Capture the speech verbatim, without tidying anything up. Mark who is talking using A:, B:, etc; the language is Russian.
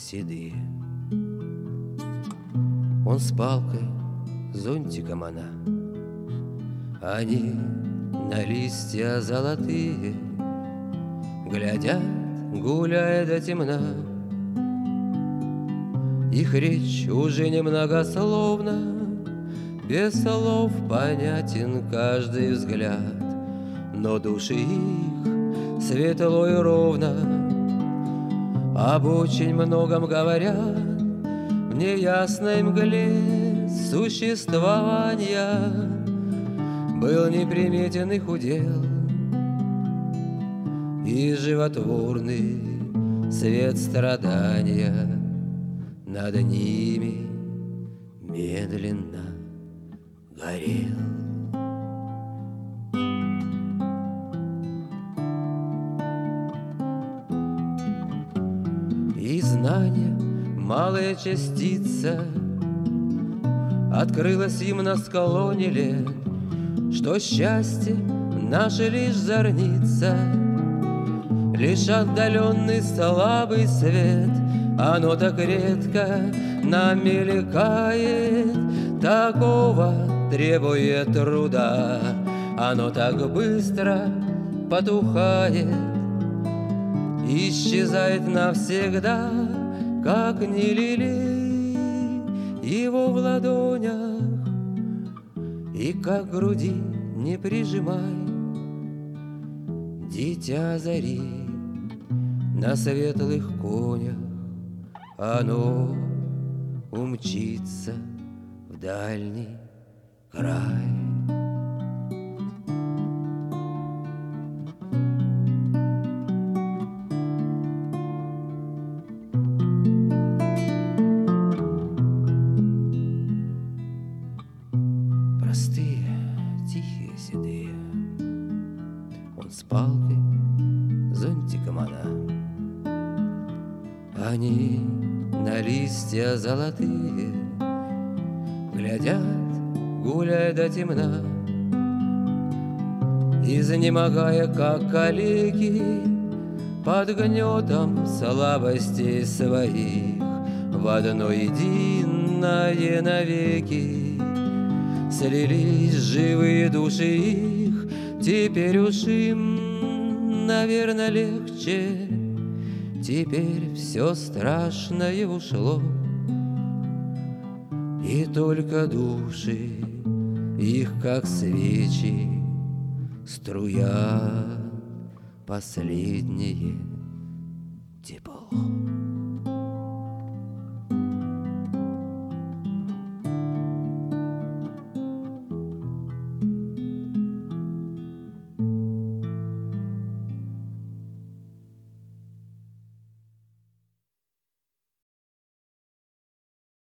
A: седые. Он с палкой, зонтиком она, они на листья золотые глядят, гуляя до темна. Их речь уже немногословна, без слов понятен каждый взгляд, но души их светло и ровно об очень многом говорят. В неясной мгле существования был неприметен их удел, и животворный свет страдания над ними медленно горел. И знание, малая частица, открылась им на склоне лет, что счастье наше лишь зорница, лишь отдаленный слабый свет. Оно так редко нам мелькает, такого требует труда. Оно так быстро потухает, исчезает навсегда, как не лелей его в ладонях, и как к груди не прижимай. Дитя зари на светлых конях, оно умчится в дальний край. Простые, тихие, седые, он с палкой, зонтиком она, они на листья золотые глядят, гуляя до темна, изнемогая, как калеки, под гнетом слабостей своих, в одно единое навеки слились живые души их. Теперь уж им, наверно, легче, теперь все страшное ушло, и только души их, как свечи, струя последнее тепло.